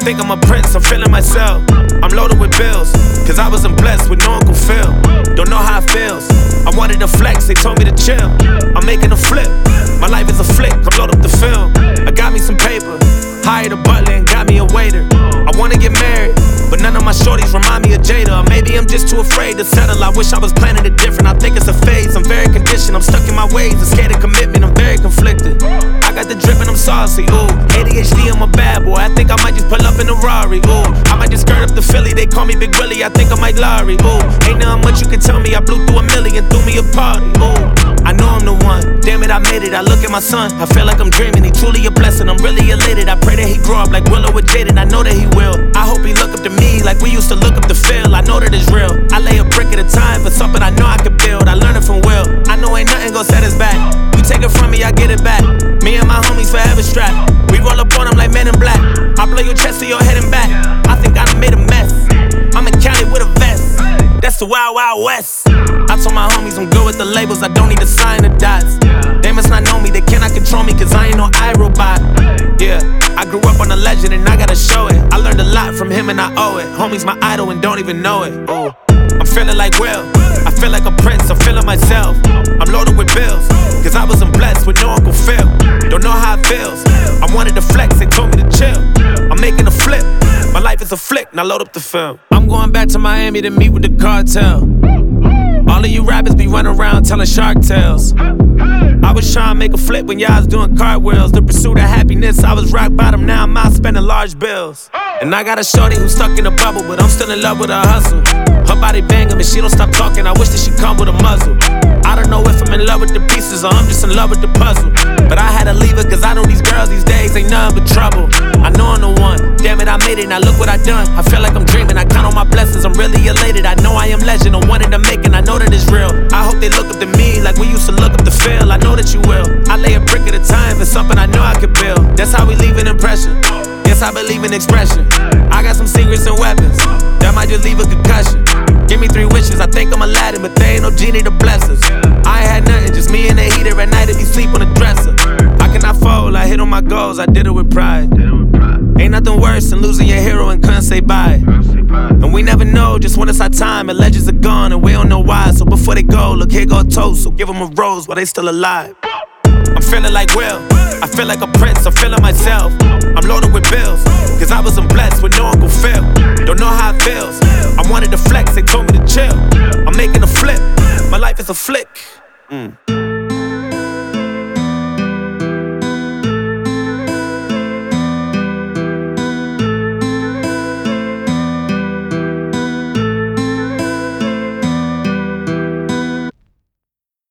think I'm a prince, I'm feeling myself. I'm loaded with bills, cause I wasn't blessed with no Uncle Phil. Don't know how it feels. I wanted to flex, they told me to chill. I'm making a flip, my life is a flick, I'm loaded up the film. I got me some paper, hired a butler and got me a waiter. I wanna get married, but none of my shorties remind me of Jada. Or maybe I'm just too afraid to settle. I wish I was planning it different. I think it's a phase, I'm very conditioned. I'm stuck in my ways, I'm scared of commitment, I'm very conflicted. I got the drip and I'm saucy, ooh. ADHD, I'm a bad boy, I think I might just pull up in a Rari, ooh. I might just skirt up the Philly, they call me Big Willie, I think I might Larry, ooh. Ain't nothing much you can tell me, I blew through a million, threw me a party, ooh. I know I'm the one, damn it, I made it. I look at my son, I feel like I'm dreaming. He truly a blessing, I'm really elated. I pray that he grow up like Willow with Jaden, I know that he will. I hope he look up to me like we used to look up to Phil. I know that it's real, I lay a brick at a time for something I know I could build. I learned it from Will, I know ain't nothing gon' set us back. You take it from me, I get it back. Me and my homies forever strapped. We roll up on them like Men in Black. I blow your chest to your head and back. I think I done made a mess. I'm in Cali with a vest. That's the Wild Wild West. I told my homies I'm good with the labels, I don't need to sign the dots. They must not know me, they cannot control me, cause I ain't no iRobot. Yeah, I grew up on a legend and I gotta show it. I learned a lot from him and I owe it. Homie's my idol and don't even know it. Ooh. I'm feeling like Will, I feel like a prince, I'm feeling myself. I'm loaded with bills, cause I wasn't blessed with no Uncle Phil. Don't know how it feels, I wanted to flex, they told me to chill. I'm making a flip, my life is a flick, now load up the film. I'm going back to Miami to meet with the cartel. All of you rappers be running around telling shark tales. I was trying to make a flip when y'all was doing cartwheels. The pursuit of happiness, I was rock bottom, now I'm out spending large bills. And I got a shorty who's stuck in a bubble, but I'm still in love with her hustle. Her body banging, but she don't stop talking, I wish that she come with a muzzle. I don't know if I'm in love with the pieces or I'm just in love with the puzzle. But I had to leave her cause I know these girls these days ain't nothing but trouble. I know I'm the one, damn it I made it, now look what I done. I feel like I'm dreaming, I count on my blessings, I'm really elated. I know I am legend, I wanted to make it, I know that it's real. I hope they look up to me like we used to look up to Phil. I know that you will, I lay a brick at a time for something I know I could build. That's how we leave an impression, yes I believe in expression. I got some secrets and weapons, that might just leave a concussion. Give me 3 wishes, I think I'm Aladdin, but they ain't no genie to bless us. I ain't had nothing, just me and the heater at night if you sleep on the dresser. I cannot fold, I hit on my goals, I did it with pride. Ain't nothing worse than losing your hero and couldn't say bye. And we never know just when it's our time, and legends are gone and we don't know why. So before they go, look here go a toast, so give them a rose while they still alive. I'm feeling like Will, I feel like a prince, I'm feeling myself. I'm loaded with bills, cause I wasn't blessed with no Uncle Phil. Don't know how it feels, I wanted to flex, they told me to chill. I'm making a flip, my life is a flick.